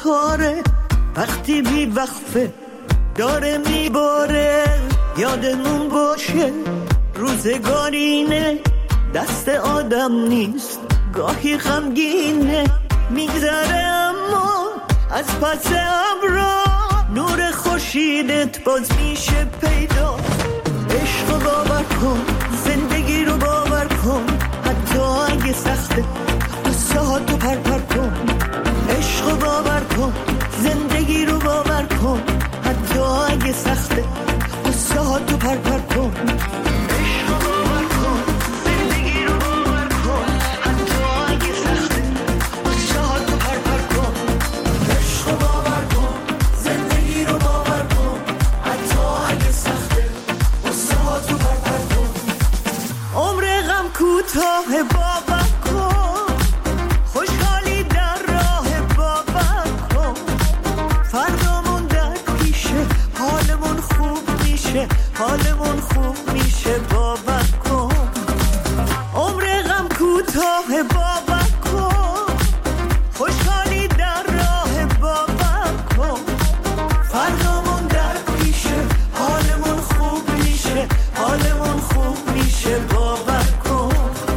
کاره وقتی بی وقفه داره میباره. یادمون باشه روزگارینه، دست آدم نیست، گاهی غمگینه. میگذره اما از پس ابرا نور خورشیدت باز میشه پیدا. عشق رو باور کن، زندگی رو باور کن، حتی اگه سخته قصه ها تو پر کن. عشق رو باور کن، زندگی رو باور کن، حتی اگه سخته قصه ها تو پر کن. عشق رو باور کن، زندگی رو باور کن، حتی اگه سخته قصه ها تو پر کن. عشق رو باور کن، زندگی رو باور کن، حتی اگه سخته قصه ها تو پر کن. عمر غم کوتاه باور کن، خوشحالی در راه باور کن. فردامون در پیشه، حالمون خوب میشه، حالمون خوب میشه، باور کن. عمر غم کوتاه باور کن، خوشحالی در راه باور کن. فردامون در پیشه، حالمون خوب میشه، حالمون خوب میشه، باور کن.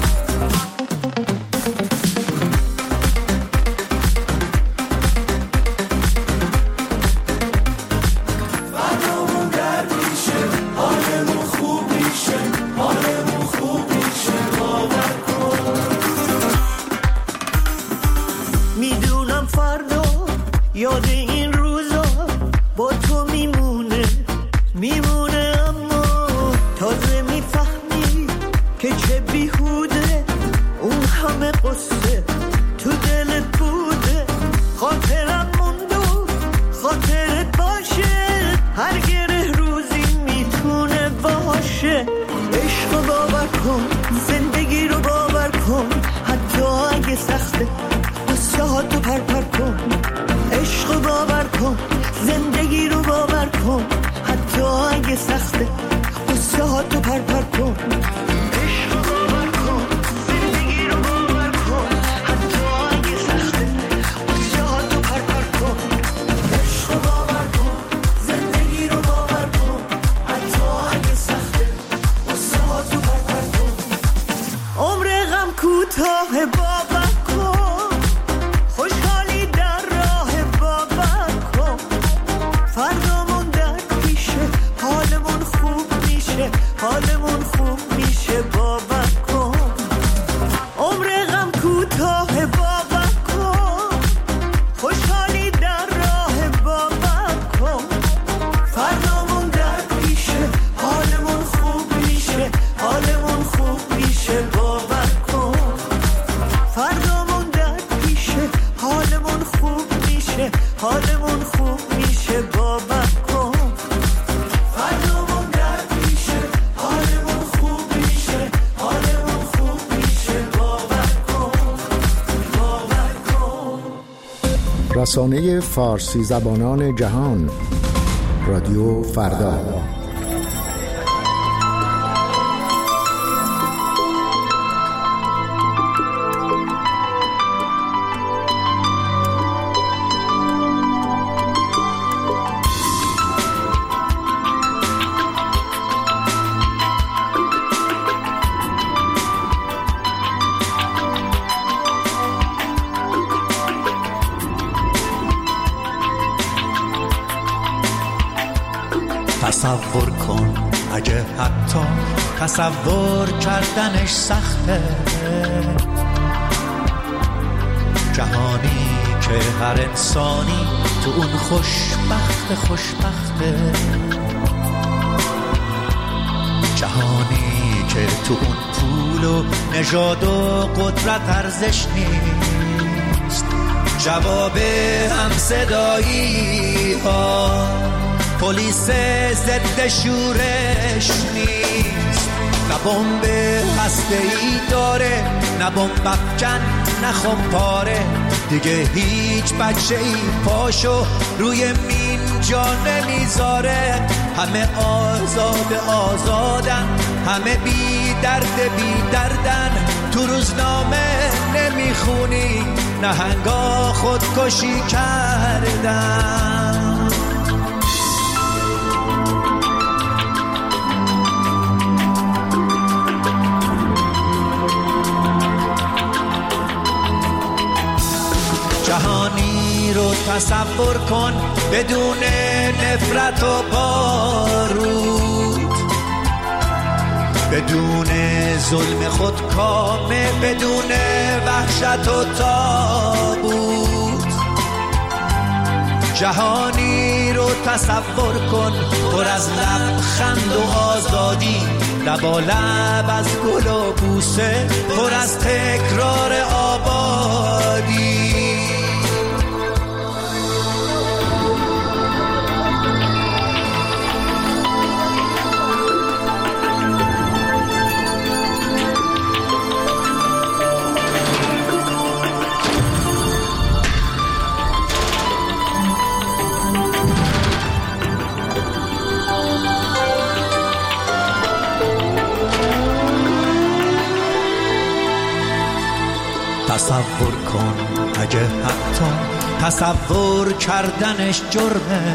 فردامون در پیشه، حالمون خوب میشه، حالمون خوب میشه، باور کن. میدونم فردا یاد این روزا با تو میمونه، میمونه، اما تازه میفهمی که چه بیهوده اون همه قصه تو دلت بوده. خاطرم موند و خاطرت باشه، هر گره روزی میتونه باشه. عشق رو باور کن، زندگی رو باور کن، حتی اگه سخته قصه ها تو پر کن. عشق رو باور کن، زندگی رو باور کن، حتی اگه سخته قصه ها تو پر کن. عشق رو باور کن، زندگی رو باور کن، حتی اگه سخته قصه ها تو پر کن. عشق رو باور کن، زندگی رو باور کن، حتی اگه سخته قصه ها تو پر کن. عمر غم کوتاه باور کن، خوشحالی در راه باور کن. فردامون در پیشه، حالمون خوب میشه، حالمون خوب میشه، باور کن. عمر غم کوتاه باور کن، خوشحالی در راه باور کن. فردامون در پیشه، حالمون خوب میشه، حالمون خوب میشه، باور کن. فردامون در پیشه، حالمون خوب میشه، حالمون خوب میشه، باور کن. فردامون در پیشه، حالمون خوب میشه، حالمون خوب میشه، باور کن، باور کن. رسانه فارسی زبانان جهان، رادیو فردا. تصور کن اگه حتی تصور کردنش سخته، جهانی که هر انسانی تو اون خوشبخته، جهانی که تو اون پول و نژاد و قدرت ارزش نیست، جواب همصدایی ها پلیس ضد شورش نیست. نه بمب هسته‌ای داره، نه بمب افکن، نه خمپاره. دیگه هیچ بچه‌ای پاشو روی مین جا نمیذاره. همه آزاد آزادن، همه بی درد بی دردن. تو روزنامه نمیخونی نهنگا خودکشی کردن. جهانی رو تصور کن بدون نفرت و بارود، بدون ظلم خودکامه، بدون وحشت و تابوت. جهانی رو تصور کن پر از لبخند و آزادی، لبالب از گل و بوسه، پر از تکرار آبادی. تصور کن اگه حتی تصور کردنش جرمه،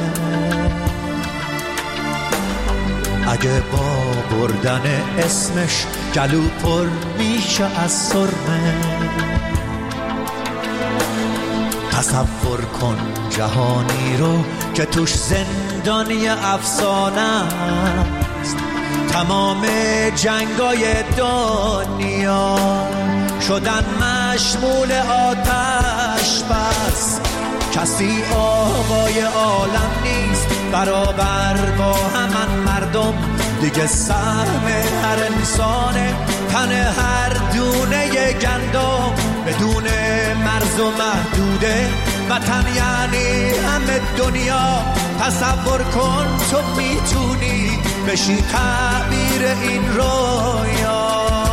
اگه با بردن اسمش گلو پر میشه از سرمه. تصور کن جهانی رو که توش زندانی افسانه است، تمام جنگای دنیا شدن مشمول آتش بس. کسی آقای عالم نیست برابر با همان مردم، دیگه سهم هر انسانه تن هر دونه گندم. بدون مرز و محدوده وطن یعنی همه دنیا. تصور کن تو میتونی بشی تعبیر این رویا.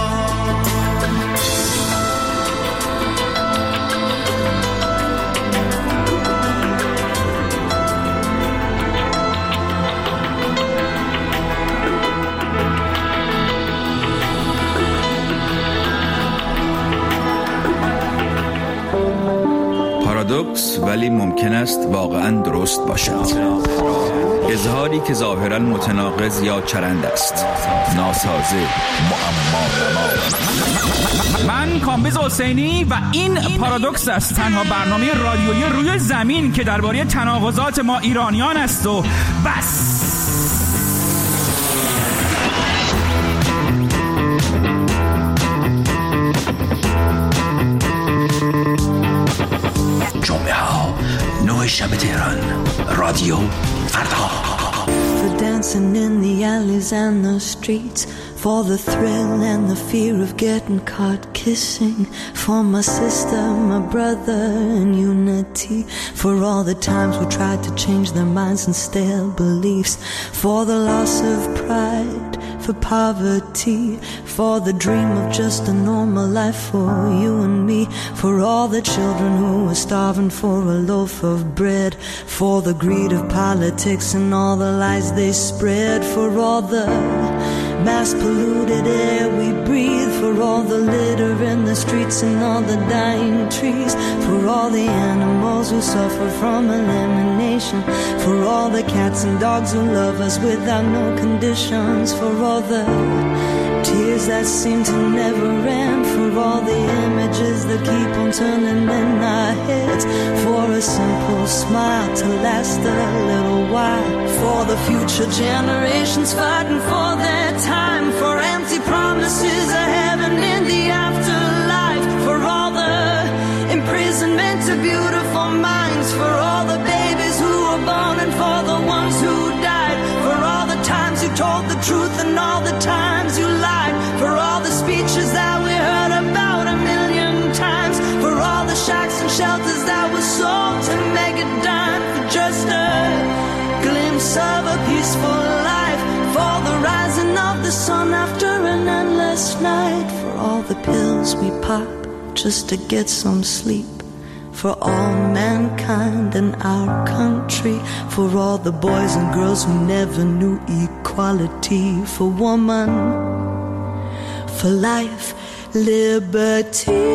پارادوکس ولی ممکن است واقعاً درست باشد. اظهاری که ظاهراً متناقض یا چرند است، ناسازه، معما. من کامبیز حسینی و این پارادوکس است، تنها برنامه رادیویی روی زمین که درباره تناقضات ما ایرانیان است و بس. جمعه ها 9 شب تهران، رادیو فردا. For dancing in the alleys and the streets, for the thrill and the fear of getting caught kissing, for my sister, my brother in unity, for all the times we tried to change their minds and stale beliefs, for the loss of pride, for poverty, for the dream of just a normal life for you and me, for all the children who are starving for a loaf of bread, for the greed of politics and all the lies they spread, for all the mass polluted air we breathe, for all the litter in the streets and all the dying trees, for all the animals who suffer from elimination, for all the cats and dogs who love us without no conditions, for all the tears that seem to never end, for all the images that keep on turning in our heads, for a simple smile to last a little while, for the future generations fighting for their time, for empty promises of heaven in the afterlife, for all the imprisonment of beautiful minds, for all the babies who were born and for the ones who died, for all the times you told the truth and all the times you lied, for all the speeches that we heard about 1,000,000 times, for all the shacks and shelters that were sold to make a dime for just a glimpse of a peaceful life, for the rising of the sun after an endless night, for all the pills we pop just to get some sleep, for all mankind and our country, for all the boys and girls who never knew equality, for woman, for life, liberty.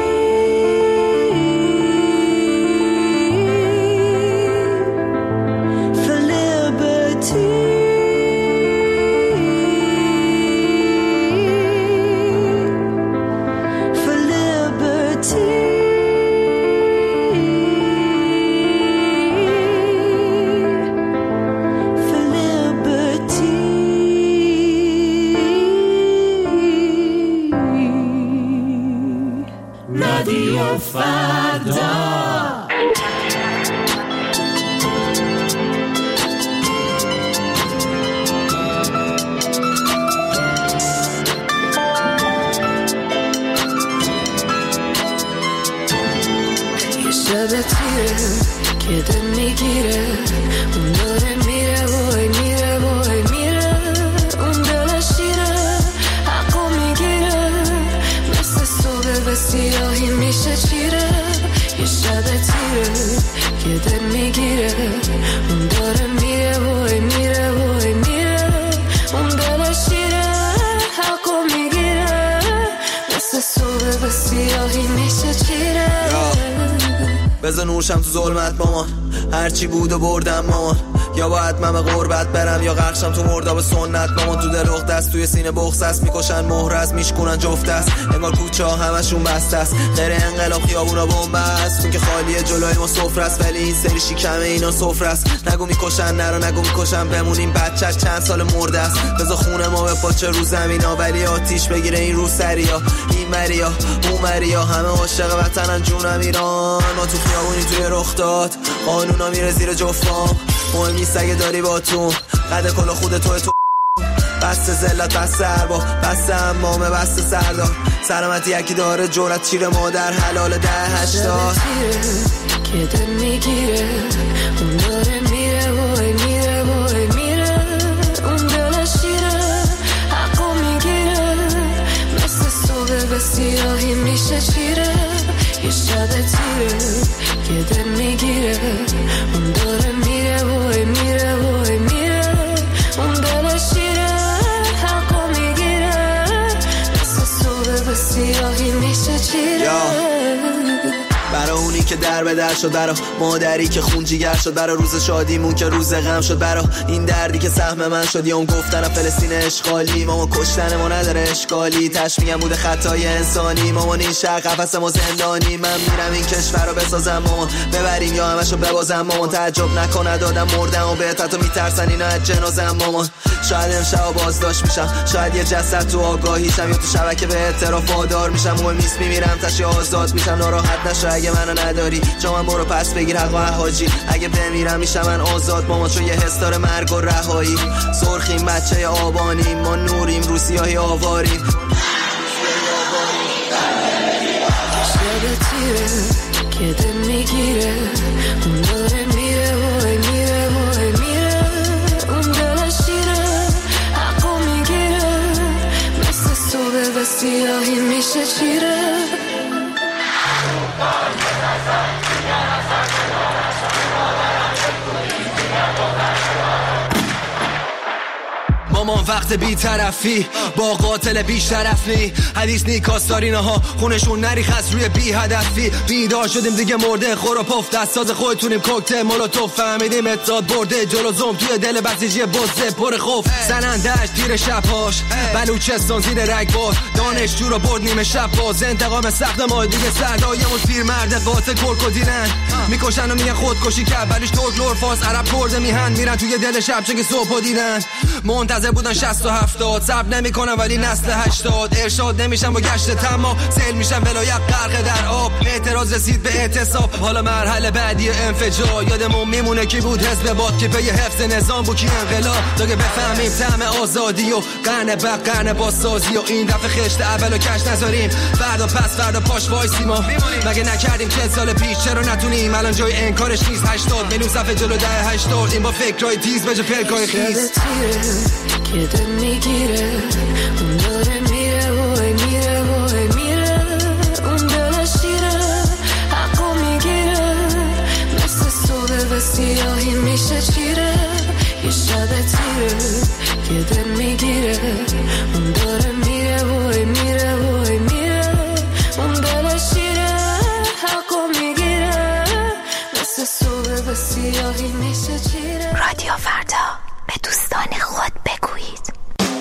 بزن نورشم تو ظلمت مامان، هرچی بود و بردم مامان. یا باید من به غربت برم یا غرقشم تو مرداب سنت مامان. تو دل اخت است، توی سینه بغض است، میکشن مهر است، میشکنن جفت است. انگار کوچه ها همشون بسته است، غیر انقلاب خیابونا بمب است. اون که خالیه جلوی ما سفره است، ولی این سری شکمه اینا سفره است. نگو میکشن نرو نگو میکشن، بمونیم بچه چند سال مرده است. بذار خونه ما به پاچه رو زمینا، ولی آتیش بگیره این رو سریا. این مریا اون مریا همه عاشق وطنن جونم ایران. ما تو خیابونی توی رخ داد، قانونا میره زیر جفام. مهم نیست اگه داری با تو قد کلا خود تو بسته ذلت بسته ارباب بسته امامه بسته سردار. سلامتی یکی داره جورت چیر مادر حلال 10-80 که دل میگیره اون داره میره وای میره وای میره اون دل شیره حقو میگیره مثل صبح به سیاهی میشه چیره یه شب تیره که دل میگیره اون داره میره وای میره وای میره اون دل شیره حقو میگیره مثل صبح به سیاهی میشه چیره. برای اونی که در به در شد، برای مادری که خون جیگر شد، برای روز شادیمون که روز غم شد، برای این دردی که سهم من شد. یا اون گفتن فلسطین اشغالی، ماما کشتن ما نداره اشکالی، تشمیعم بوده خطای انسانی. مامان این شهر قفس ما زندانی، من میرم این کشور رو بسازم مامان، ببریم یا همشو ببازم مامان. تعجب نکنه دادم مردم و بهت حتی میترسن اینا از جنازم مامان. شاید امشب بازداشت میشم، شاید یه جسد تو آگاهیشم، یا تو شبکه به اعتراف وادار میشم. مهم نیست میمیرم تشی آزاد میشم، ناراحت نشو اگه منو نداری. جا من برو پس بگیر حق و حاجی، اگه بمیرم میشم من آزاد مامان، چون یه حس داره مرگ و رهایی. سرخیم بچه آبانیم، ما نوریم رو سیاهی آواریم. شب تیره که دل میگیره اون داره میره وای میره وای میره اون دل شیره حقو میگیره مثل صبح به سیاهی میشه چیره. مامان وقت بی طرفی با قاتل بیش طرف نی، حدیث نی کاستارینا ها خونشون نریخ از روی بی هدفی. بیدار شدیم دیگه مرده خور و پف، دستاز خودتونیم کوکتل مولوتوف. فهمیدیم اتحاد برده جلو زوم توی دل بسیجی بزه پر خوف. زنندش دیر شبهاش بلوچستان زیر رگبار، دانشجو رو برد نیمه شب باز. انتقام سخت ما دیگه سردایمون پیرمرد قاتل کرکو دیرن میکشن و میگن خودکشی کرد، ولیش ترک لورفاس عرب کرده میهن میرن توی دل شب چون که صبح دیدن. منتظر بودن 60 و 70 صبر نمیکنن ولی نسل 80 ارشاد نمیشن با گشت تمام سیل میشن ولایت غرق در آب. اعتراض رسید به اعتصاب، حالا مرحله بعدی انفجار. یادمون میمونه کی بود حزب باد که پی حفظ نظام بود کی انقلاب. تا که بفهمیم طعم آزادی و قرن بعد قرن بازسازی و این دفعه خشت اولو کش نذاریم. فردا پس فردا پاش وایسیم و مگه نکردیم 40 سال پیش چرا نتونیم الان جای انکارش نیست. 80 میلیون صفحه جلو 10-80 این با فکرای تیز بجا پلکای خیز. که دل میگیره اون داره میره وای میره وای میره اون دل شیره حقو میگیره سیاهی میشه چیره، یه شب تیره یه دل میگیره، اون داره میره وای میره وای میره، اون دل شیره حقو میگیره، مثل صبح به سیاهی میشه چیره. رادیو فردا، به دوستان خود بگویید.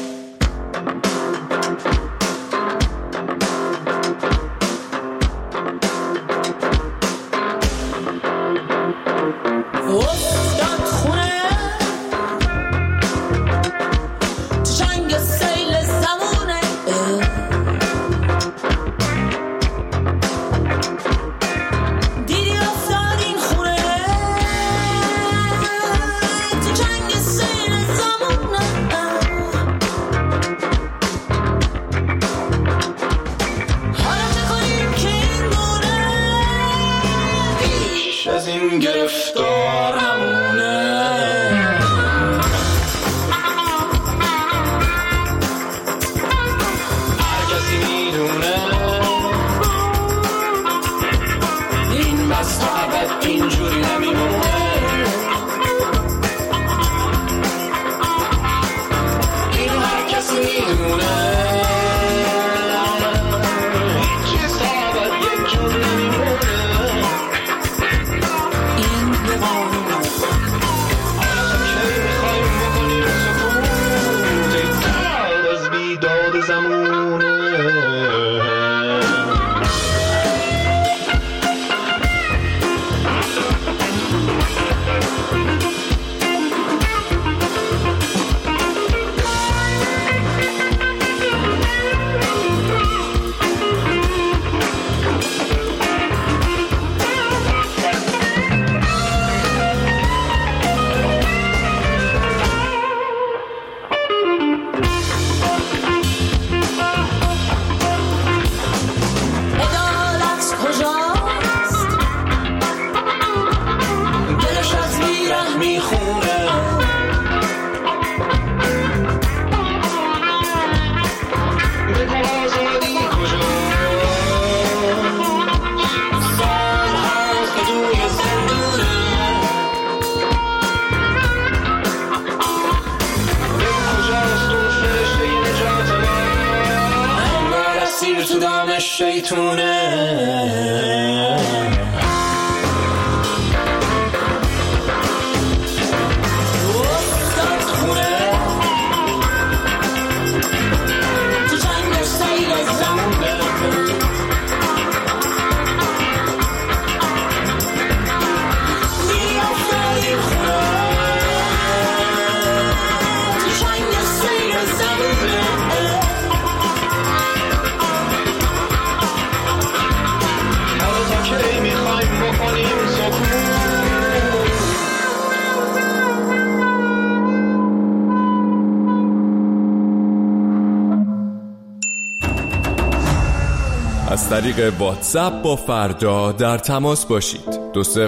از طریق واتساپ با فردا در تماس باشید.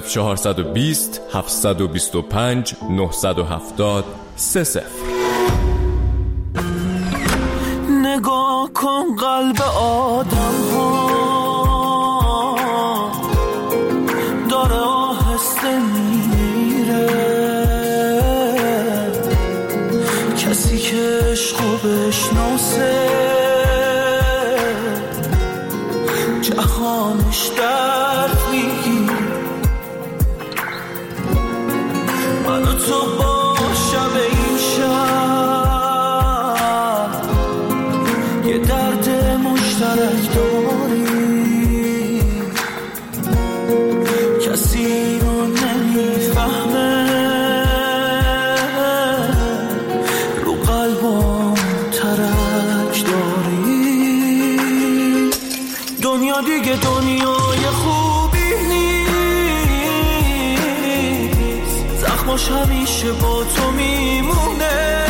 20420 725 970 30. نگاه کن قلب آدم ها داره آهسته میره، کسی که عشقو بشناسه جهانش درد میگیر. من و تو با شب این شب یه درد مشترک داریم، کسی رو نمیفهمه، رو قلبم ترک داریم. دنیا دیگه دنیای خوبی نیست، زخماش همیشه با تو میمونه،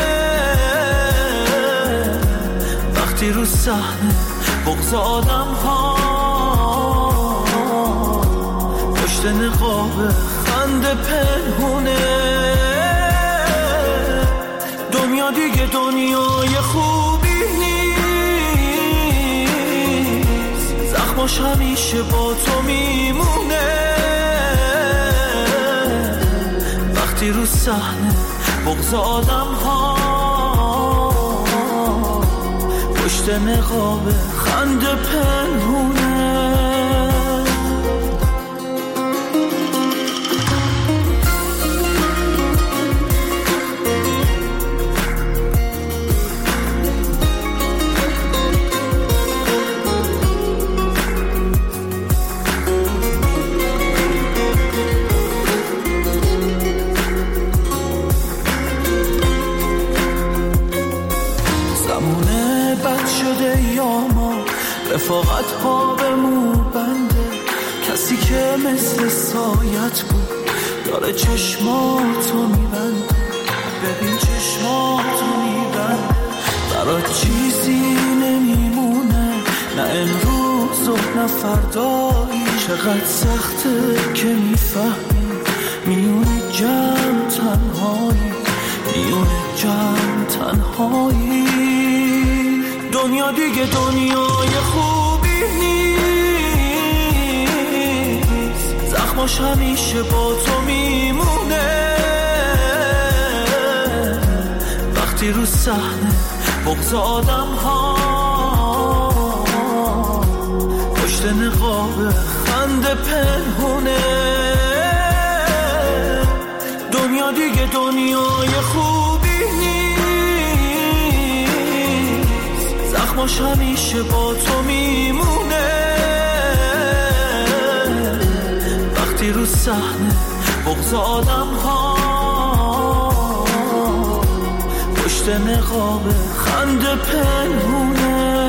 وقتی رو صحنه بغض آدم ها پشت نقاب خنده پنهونه. دنیا دیگه دنیای خوبی نیست، زخماش همیشه با تو میمونه، وقتی رو صحنه بغض آدم ها پشت نقاب خنده پنهونه. رفاقت ها به مو بنده، کسی که مثل سایت بود داره چشماتو میبنده. ببین چشماتو میبنده، برات چیزی نمیمونه، نه امروز و نه فردایی. چقدر سخته که میفهمی میون جمع تنهایی، میون جمع تنهایی. دنیا دیگه دنیای خوبی نیست، زخماش همیشه با تو میمونه. وقتی رو صحنه بغض آدم ها پشت نقاب خنده پنهونه. دنیا دیگه دنیای خوبی زخماش همیشه با تو میمونه. وقتی رو صحنه بغض آدم ها پشت نقاب خنده پنهونه.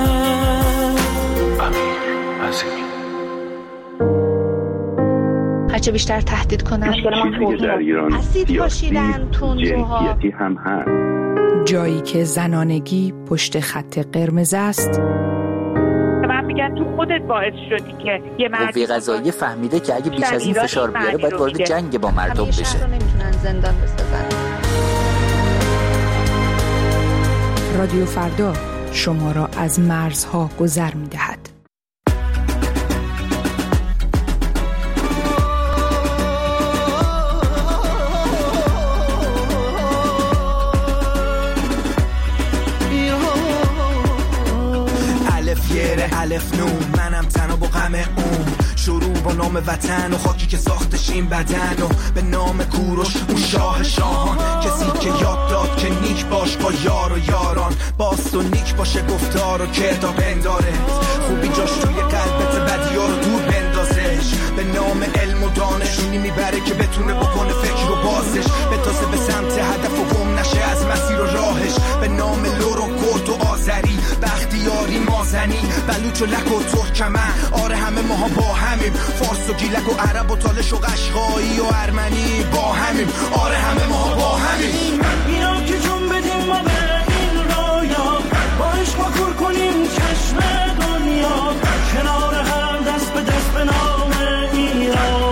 هرچه بیشتر تهدید کنن اسید پاشیدن تندروها هم هست. جایی که زنانگی پشت خط قرمز است. من میگن تو خودت باعث شدی که یه مردی قضایی فهمیده که اگه بیش از این فشار بیاره باید وارد جنگ با مردم بشه. همیشه نمیتونن زندان بسازن. رادیو فردا شما را از مرزها گذر میدهد. الف نون منم تنها با غم اون، شروع با نام وطن و خاکی که ساختش این بدن و به نام کوروش اون شاه شاهان، کسی که یاد داد که نیک باش با یار و یاران، باست و نیک باشه گفتار و کردار بنداره، خوبی جاش توی قلبت بدیا رو دور بندازش، به نام علم و دانشونی میبره که بتونه بکنه فکر و بازش، بتازه به سمت هدف و گم نشه از مسیر و راهش، به نام لور و کرد و آذری، بختیاری مازنی، بلوچ و لک و ترکمن، آره همه ماها با همیم، فارس و گیلک و عرب و تالش و قشقایی و ارمنی با همیم، آره همه ماها با همیم. اینا که جون بدیم ما به این رایا، با عشق ما کور کنیم چشم دنیا، کنار هم دست به دست به نام ایران.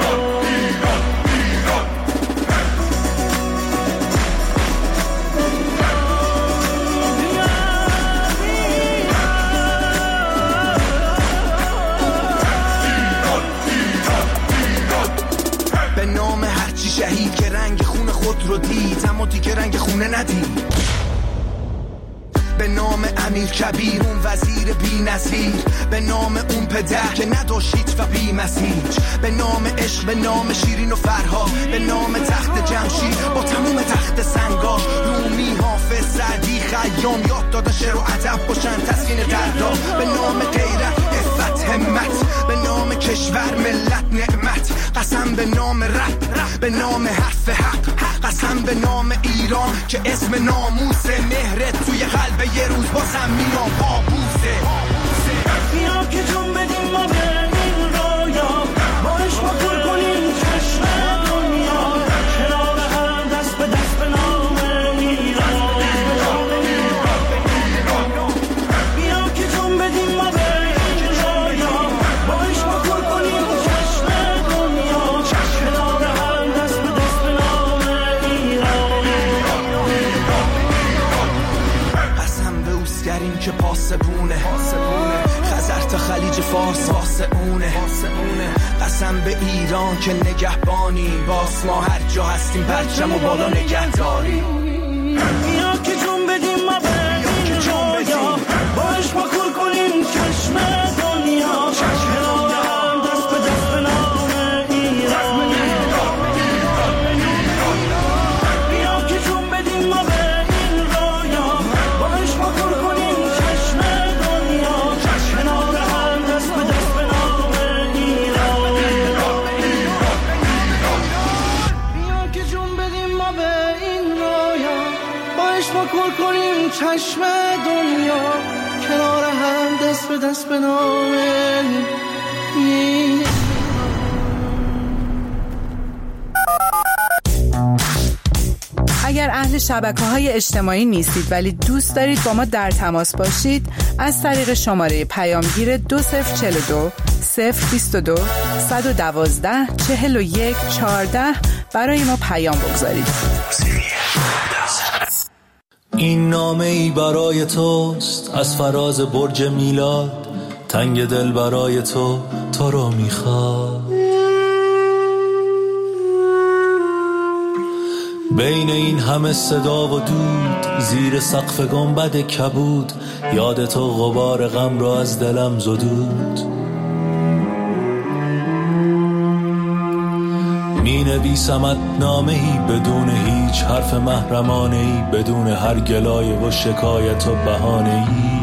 شهید که رنگ خون خود رو دید اما دیگه رنگ خونه ندید، به نام امیر کبیر اون وزیر بی نظیر، به نام اون پدر که نداشت و بی مسیج، به نام عشق، به نام شیرین و فرها، به نام تخت جمشید با تموم تخت سنگاش، رومی، حافظ، سعدی، خیام یاد داده شعر و ادب باشن تسکین دردا، به نام غیرت، عفت، همت، به نام کشور، ملت، نعمت، قسم به نام رب، به نام حرف حق، قسم به نام ایران که اسم ناموس، مهرت توی قلب یه روز بازم میام بابوسه. اینا که جون بدیم ما به این رایا، با عشق ما کور کنیم چشم دنیا، کنار هم دست به دست به نام ایران. اینا که جون بدیم ما به این رایا، با عشق ما کور کنیم چشم دنیا، کنار هم دست به دست به نام ایران. قسم به اوسگرین که پاسبونه، سر تا خلیج فارس واسه اونه. قسم به ایران که نگهبانی باس ما هر جا هستیم پرچم و بالا نگهداری. بیا که جون بدیم ما به این رویا باش با کل کنیم چشم دنیا کنارم دست به دست به نام ایران. بیا که جون بدیم ما به این رویا باش با کل کنیم چشم دنیا کنارم دست به دست به نام ایران. بیا که جون بدیم ما به این رویا باش با کل کنیم چشم دنیا کنار هم دست به دست به نام ایران. اگر اهل شبکه‌های اجتماعی نیستید ولی دوست دارید با ما در تماس باشید، از طریق شماره پیامگیر 2042 022 112 41 14 برای ما پیام بگذارید. این نامه ای برای توست از فراز برج میلاد، تنگ دل برای تو رو میخواد. بین این همه صدا و دود، زیر سقف گنبد کبود، یاد تو غبار غم را از دلم زدود. می نویسمت نامه‌ای بدون هیچ حرف محرمانه‌ای، بدون هر گلایه و شکایت و بهانه‌ای.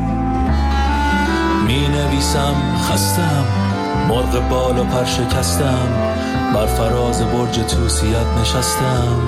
می نویسم خستم، مرغ بال و پر شکستم، بر فراز برج توسیت نشستم.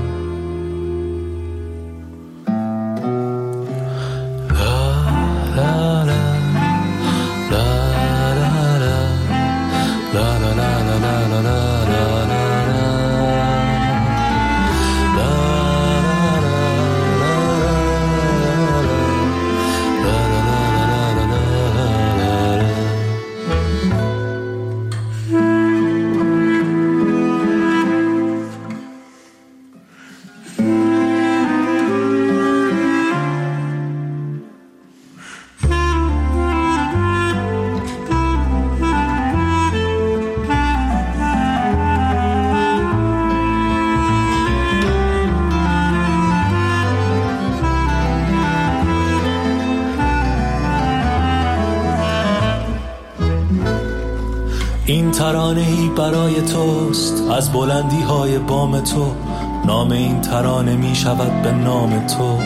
این ترانه‌ای برای توست از بلندی های بام تو، نام این ترانه می شود به نام تو.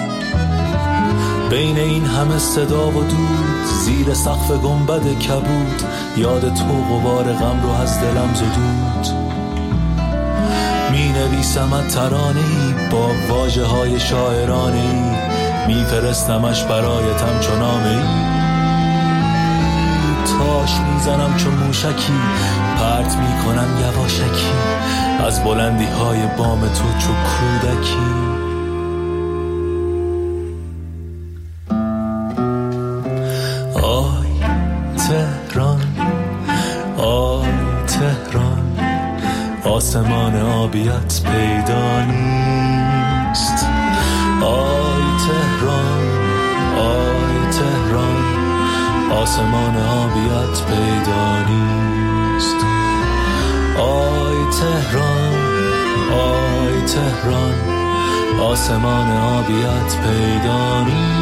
بین این همه صدا و دود، زیر سقف گنبد کبود، یاد تو غبار غم رو از دلم زدود. می نویسمت ترانه‌ای با واژه های شاعرانه‌ای، می فرستمش برایتم چو نامه‌ای. تاش میزنم چون موشکی، پرت میکنم یواشکی، از بلندی های بام تو چو کودکی. آی تهران، آی تهران، آسمان آبیت پیدا نیست. آی تهران، آی تهران، آسمان آبیت پیدا نیست. آی تهران، آی تهران، آسمان آبیت پیدا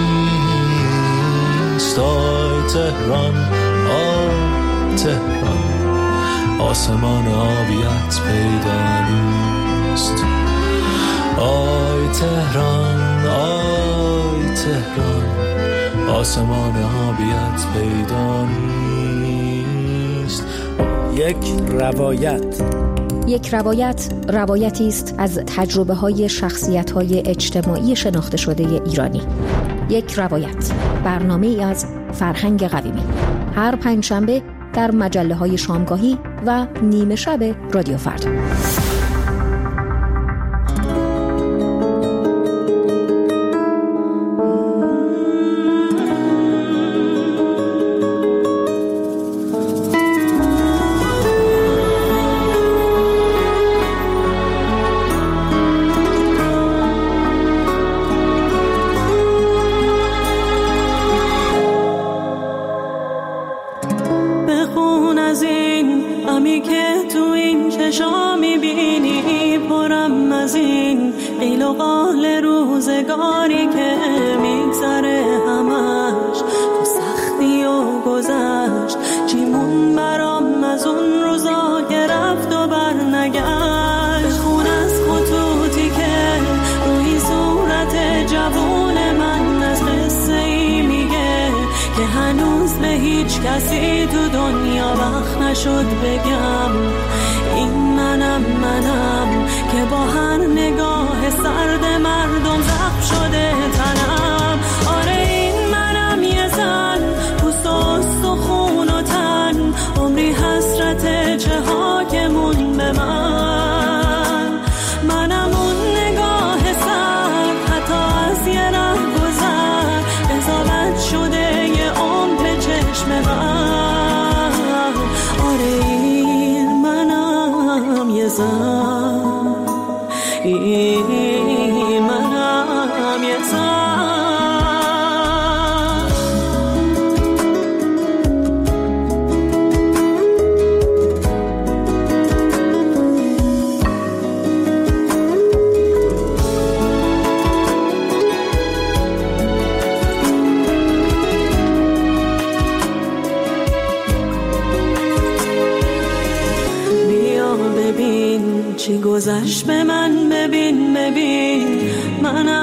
نیست. آی تهران، آی تهران، آسمان آبیت پیدا نیست. آی تهران، آی تهران، آسمان آبیت پیدا نیست. یک روایت روایتی است از تجربه های شخصیت های اجتماعی شناخته شده ایرانی. یک روایت، برنامه ای از فرهنگ قویمی، هر پنجشنبه در مجله های شامگاهی و نیمه شب رادیو فردا. روزگاری که میگذره همش تو سختی و گذشت، چیمون برام از اون روزا که رفت و بر نگشت. خون از خطوطی که روی صورت جوون من از قصه ای میگه که هنوز به هیچ کسی تو دنیا وقت نشد بگم. این منم که با هر نگاه سرد مردم زخم شده تنم. آره این منم یه زن پوست و استخون و تن، عمری حسرت چه ها که مون به من. منم اون نگاه سر حتی از یه ره گذر، قضاوت شده یه عمر به چشم من. آره این منم یه زن، این منم یه زن. چی گذشت به من، ببین منم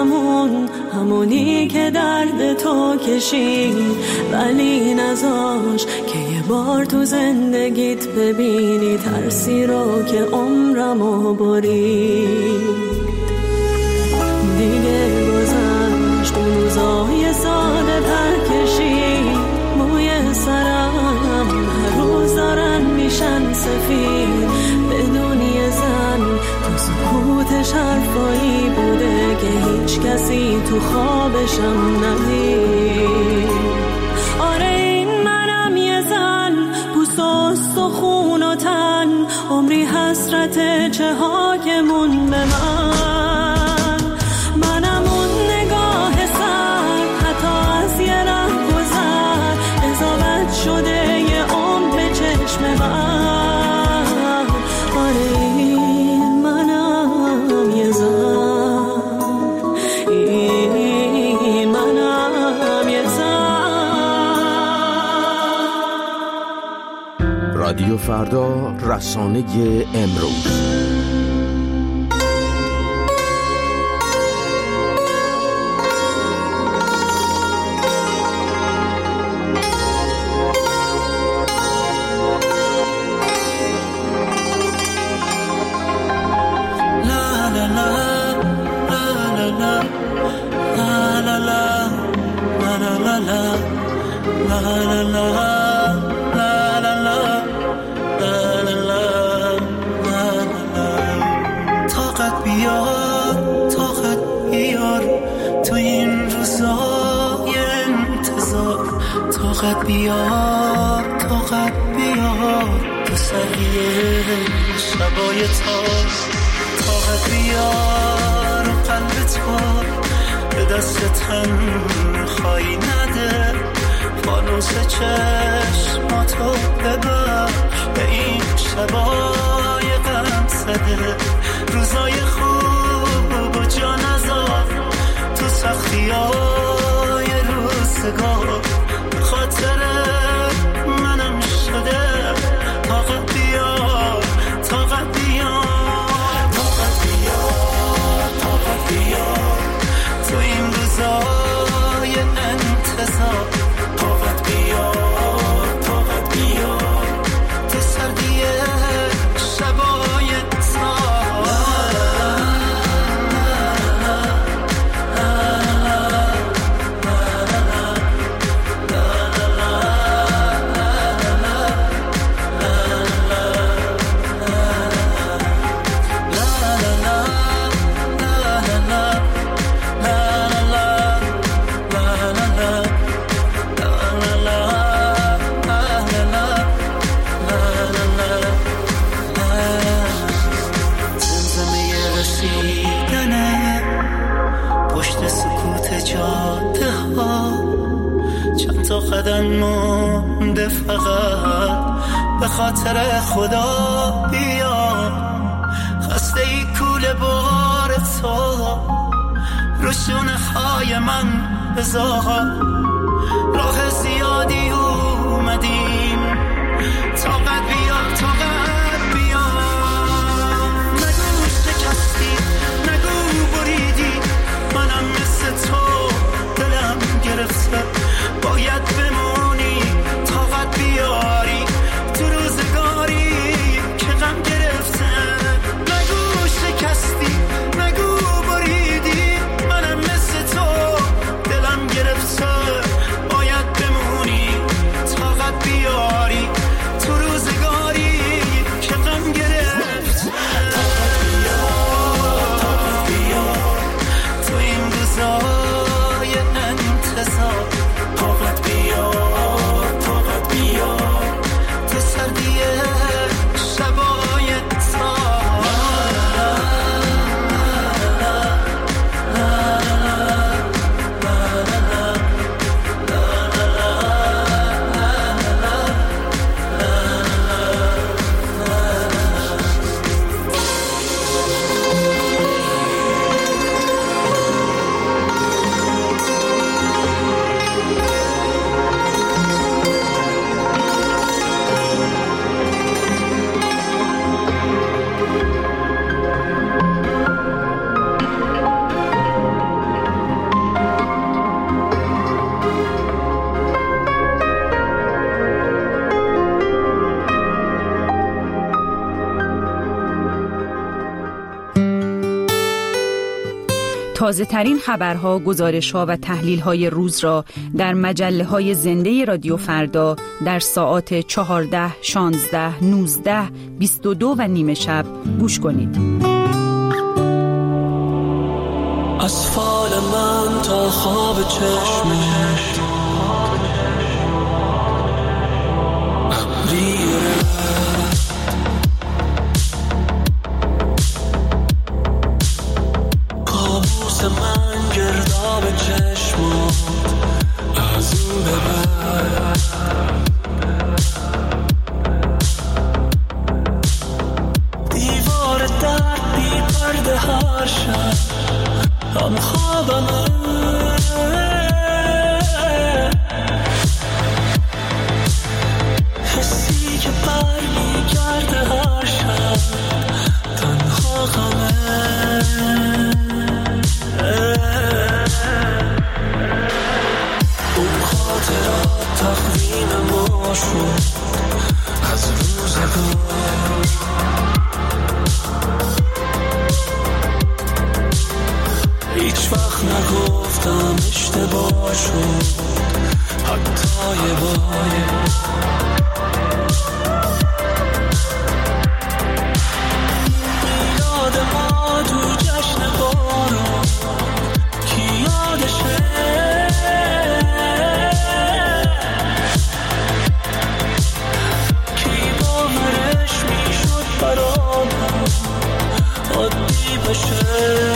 همونی که درد تو کشید، ولی نذاش که یه بار تو زندگیت ببینی ترسی رو که عمرمو برید. دیگه گذشت اون روزای ساده پرکشید، موی سرم هر روز دارن میشن سفید. بدون یه زن تو سکوتش حرفایی بوده که هیچ کسی تو خوابشم ندید. آره این منم یه زن پوست و استخون و تن، عمری حسرت چه ها که مون به من. منم اون نگاه سر حتی از یه ره گذر، قضاوت شده یه عمر به چشم من. آره این منم یه زن، این منم یه زن. رادیو فردا، رسانه امروز. طاقت بیار تو این روزای انتظار. طاقت بیار تو سریع شبای تار. طاقت بیار قلب تو به دست تنهایی نده. فانوس چشماتو ببر به این شبای غم زده. روزای خوب و جا نذار تو سختیای روزگار. به خاطر منم شده. طاقت بیار تو این روزای انتظار. طاقت بیار تو سردی شبای تار. قدم مونده فقط به خاطر خدا بیا. خسته ای کوله بار تو رو شونه های من بزاها. راه زیادی اومدیم، طاقت بیار طاقت بیار. نگو شکستی نگو بریدی، منم مثل تو دلم گرفته. باید بمونی طاقت بیاری تو روزگاری که غم گرفته. نگو شکستی نگو بریدی، منم مثل تو دلم گرفته. باید بمونی طاقت بیاری تو روزگاری که غم گرفته. طاقت بیار طاقت بیار تو این روزای انتظار. طاقت بیار طاقت بیار تو سردی شبای تازه ترین خبرها، گزارش‌ها و تحلیل‌های روز را در مجله‌های زنده رادیو فردا در ساعات 14، 16، 19، 22 و نیمه شب گوش کنید. از فال من تا خواب چشمت من گرداب چشمات از این ببر. دیوار درد بی پرده هر شب هم خوابمه. حسی که بر می کرده هر شب تنها غمه. اون خاطرات تقویم ما شد از روزگار. هیچ وقت نگفتم اشتباه شد حتی یه بار. میلاد ما تو جشن بارون کی یادشه؟ کی باورش میشد برام عادی بشه؟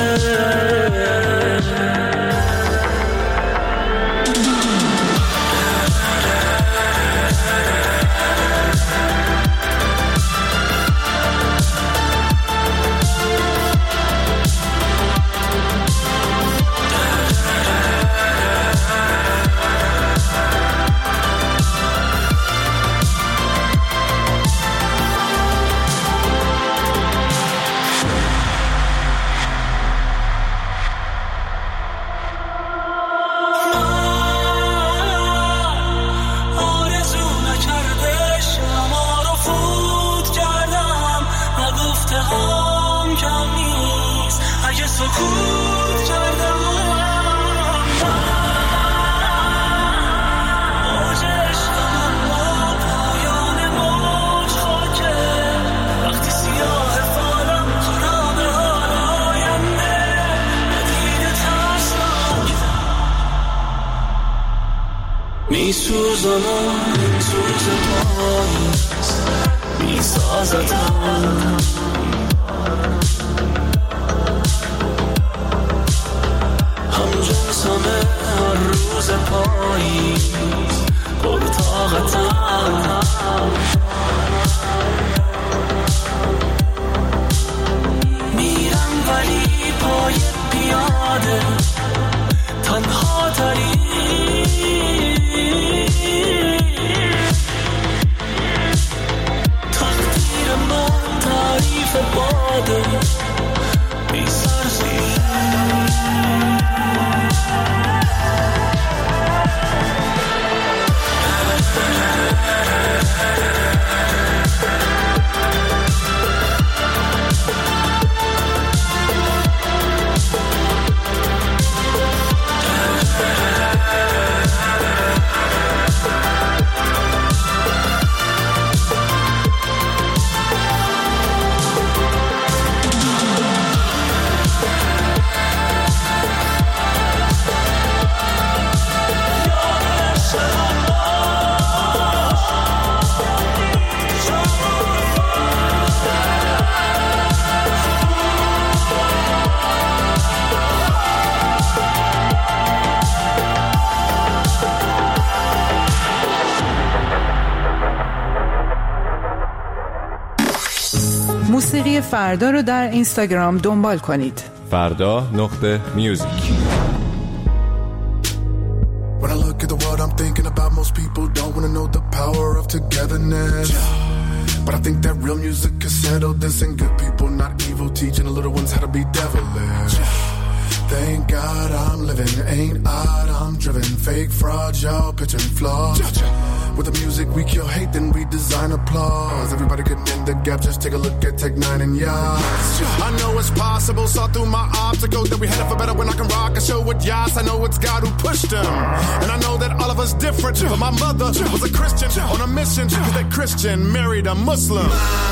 میسوزانم این سوز پاییز میسازتم. همجنسمه هر روز پاییز پرطاقتم. میرم ولی پای پیاده رادیوی فردا رو در اینستاگرام دنبال کنید. فردا.music. When I look at the world, I'm thinking about most people don't want to know the power of togetherness. But I think that real music can settle this, and good people, not evil, teaching the little ones how to be devilish. Thank God I'm living, ain't odd, I'm driven. Fake fraud, y'all pitching flaws. With the music we kill hate, then we design applause. Everybody getting in the gap, just take a look at Tech 9 and Yas. I know it's possible, saw through my obstacles that we headed for better when I can rock a show with Yas. I know it's God who pushed them, and I know that all of us different. But my mother was a Christian on a mission, cause that Christian married a Muslim.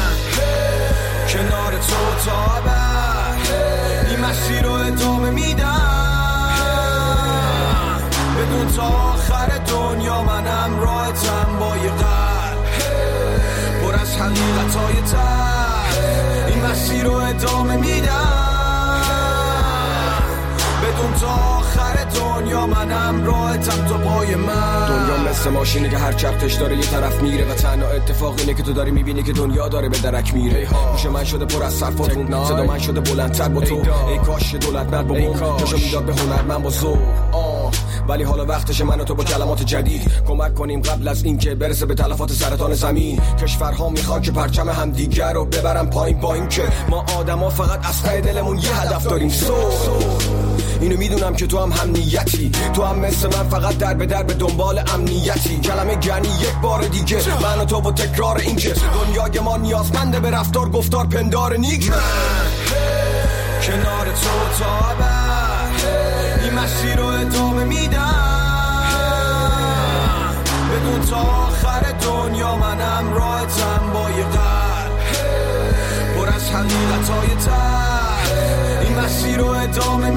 کنار تو تا ابد این مسیر رو ادامه میدم بدون تا آخر دنیا منم راحتم با یه قلب پر از حقیقت‌های ته این مسیر رو ادامه میدم بدون تا آخر دنیا منم راحتم تا پای من. دنیا مثل ماشینه که هر چرخش داره یه طرف میره و تنها اتفاق اینه که تو داری میبینی که دنیا داره به درک میره. گوش من شده پر از صرفاتون، صدا من شده بلندتر با تو. ای کاش دولت مرد با بوم کاشو میداد به هنرمند با ذوق. ولی حالا وقتشه من و تو با کلمات جدید کمک کنیم قبل از اینکه برسه به تلفات سرطان زمین. کشورها میخوان که پرچم همدیگر رو ببرن پایین، با این که ما آدما فقط از ته دلمون یه هدف داریم. اینو میدونم که تو هم نیتی، تو هم مثل من فقط در به دنبال امنیتی. کلمه گنی یک بار دیگه من و تو و تکرار این که دنیای ما نیازمنده به رفتار گفتار پندار نیک. کنار تو تا ابد این مسیر رو ادامه میدم بدون تا آخر دنیا منم راحتم با یه قلب پر از حقیقت‌های ته این مسیر رو ادامه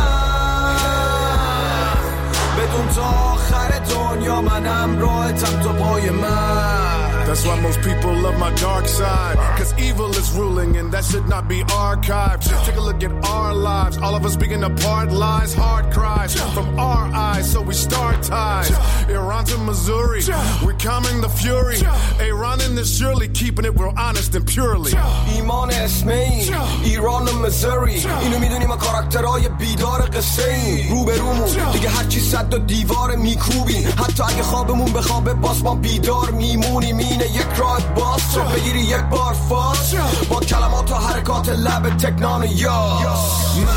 میدم بدون تا آخر دنیا منم راحتم تا پای من. That's why most people love my dark side, cause evil is ruling and that should not be archived. Take a look at our lives, all of us speaking apart lies, hard cries from our eyes, so we start ties. Iran to Missouri, we're calming the fury. Iran in this surely keeping it real honest and purely. ایمان اسمین ایران و مزوری، اینو میدونی ما کاراکترهای بیدار قصه این رو به رومون دیگه هرچی صد و دیوار میکوبی، حتی اگه خوابمون به خوابه باز ما بیدار میمونیم. اینه یک راه باز تو بگیری یک بار فاز با کلمات و حرکات لب تکنان یاس. من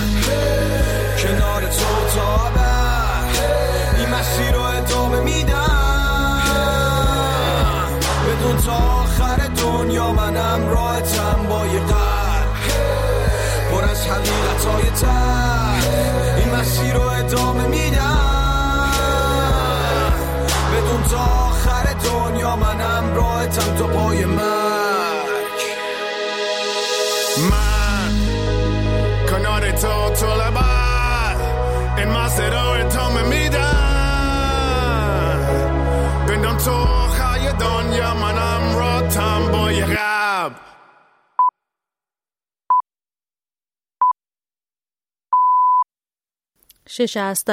کنار تو تا ابد این مسیر رو ادامه میدم بدون تا آخر دنیا منم راحتم با یه قلب پر از حقیقت‌های ته این مسیر رو ادامه میدم بدون تا آخر دنیا منم راحتم تا پای مرگ. من کنار تو تا ابد این مسیر رو ادامه میدم بدون تا آخر دنیا منم راحتم با یه قلب. شش